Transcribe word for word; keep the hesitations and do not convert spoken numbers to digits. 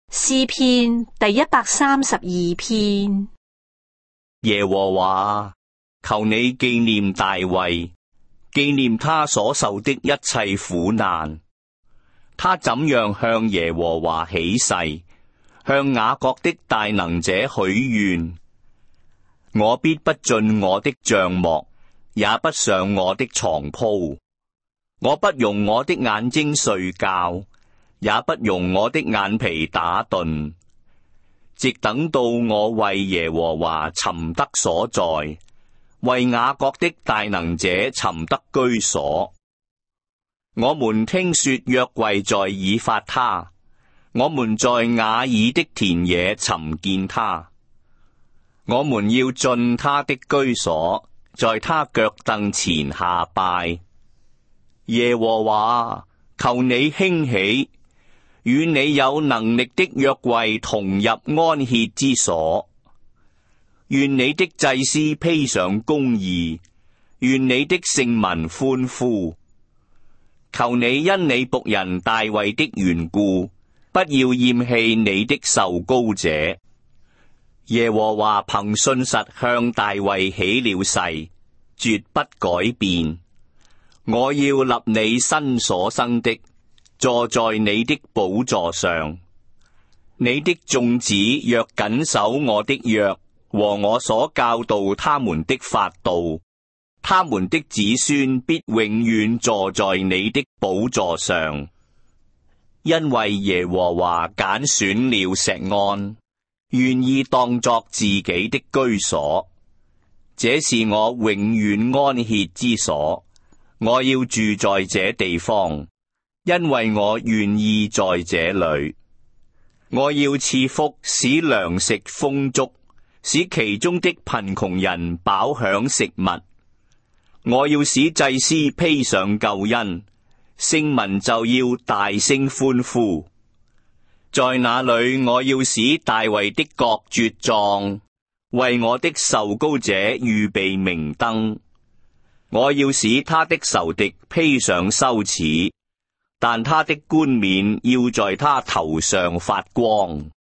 詩篇第一百三十二篇。 耶和華，求你紀念大衛，紀念他所受的一切苦難。他怎樣向耶和華起誓，向雅各的大能者許願：我必不進我的帳幕，也不上我的床鋪。我不容我的眼睛睡覺，也不容我的眼皮打盹，直等到我為耶和華尋得所在，為雅各的大能者尋得居所。我們聽說約櫃在以法他，我們在雅爾的田野尋見他。我們要進他的居所，在他腳凳前下拜。耶和華，求你興起，與你有能力的約櫃同入安歇之所。願你的祭司披上公義，願你的聖民歡呼。求你因你僕人大衛的緣故，不要厭棄你的受膏者。耶和華憑信實向大衛起了誓，絕不改變。我要立你身所生的，坐在你的寶座上。你的眾子若謹守我的約和我所教導他們的法度，他們的子孫必永遠坐在你的寶座上。因為耶和華揀選了錫安，願意當作自己的居所。這是我永遠安歇之所。我要住在這地方，因為我願意在這裏。我要賜福，使糧食豐足，使其中的貧窮人飽享食物。我要使祭司披上救恩，聖民就要大聲歡呼。在那裏，我要使大衛的國茁壯，為我的受膏者預備明燈。我要使他的仇敵披上羞恥，但他的冠冕要在他頭上發光。